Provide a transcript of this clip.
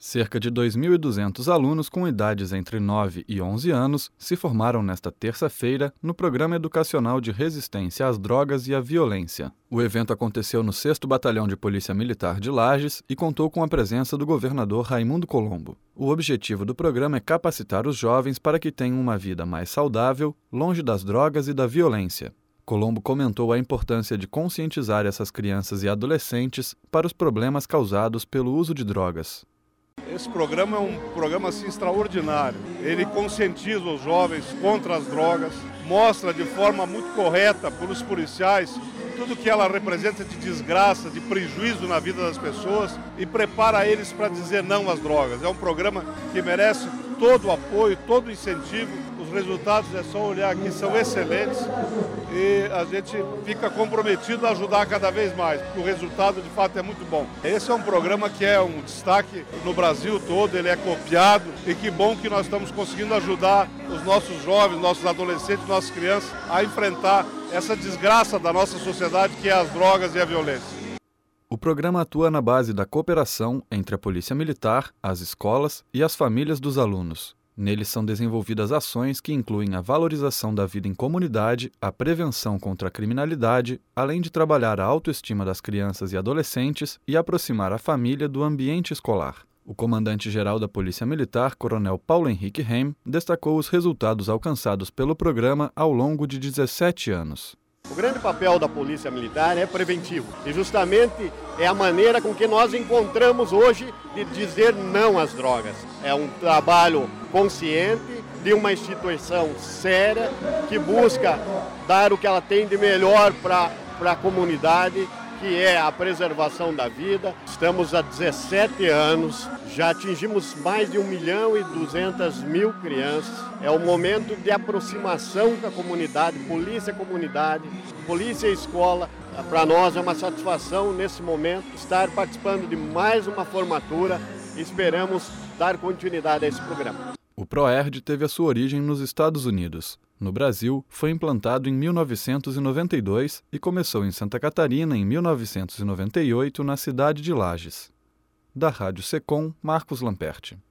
Cerca de 2.200 alunos com idades entre 9 e 11 anos se formaram nesta terça-feira no Programa Educacional de Resistência às Drogas e à Violência. O evento aconteceu no 6º Batalhão de Polícia Militar de Lages e contou com a presença do governador Raimundo Colombo. O objetivo do programa é capacitar os jovens para que tenham uma vida mais saudável, longe das drogas e da violência. Colombo comentou a importância de conscientizar essas crianças e adolescentes para os problemas causados pelo uso de drogas. Esse programa é um programa extraordinário. Ele conscientiza os jovens contra as drogas, mostra de forma muito correta para os policiais tudo que ela representa de desgraça, de prejuízo na vida das pessoas e prepara eles para dizer não às drogas. É um programa que merece todo o apoio, todo o incentivo. Os resultados, é só olhar aqui, são excelentes e a gente fica comprometido a ajudar cada vez mais, porque o resultado de fato é muito bom. Esse é um programa que é um destaque no Brasil todo, ele é copiado e que bom que nós estamos conseguindo ajudar os nossos jovens, nossos adolescentes, nossas crianças a enfrentar essa desgraça da nossa sociedade que é as drogas e a violência. O programa atua na base da cooperação entre a Polícia Militar, as escolas e as famílias dos alunos. Nele são desenvolvidas ações que incluem a valorização da vida em comunidade, a prevenção contra a criminalidade, além de trabalhar a autoestima das crianças e adolescentes e aproximar a família do ambiente escolar. O comandante-geral da Polícia Militar, Coronel Paulo Henrique Rehm, destacou os resultados alcançados pelo programa ao longo de 17 anos. O grande papel da Polícia Militar é preventivo e justamente é a maneira com que nós encontramos hoje de dizer não às drogas. É um trabalho consciente de uma instituição séria que busca dar o que ela tem de melhor para a comunidade, que é a preservação da vida. Estamos há 17 anos, já atingimos mais de 1.200.000 crianças. É um momento de aproximação com a comunidade, comunidade, polícia e escola. Para nós é uma satisfação nesse momento estar participando de mais uma formatura e esperamos dar continuidade a esse programa. O ProERD teve a sua origem nos Estados Unidos. No Brasil, foi implantado em 1992 e começou em Santa Catarina em 1998, na cidade de Lages. Da Rádio Secom, Marcos Lamperti.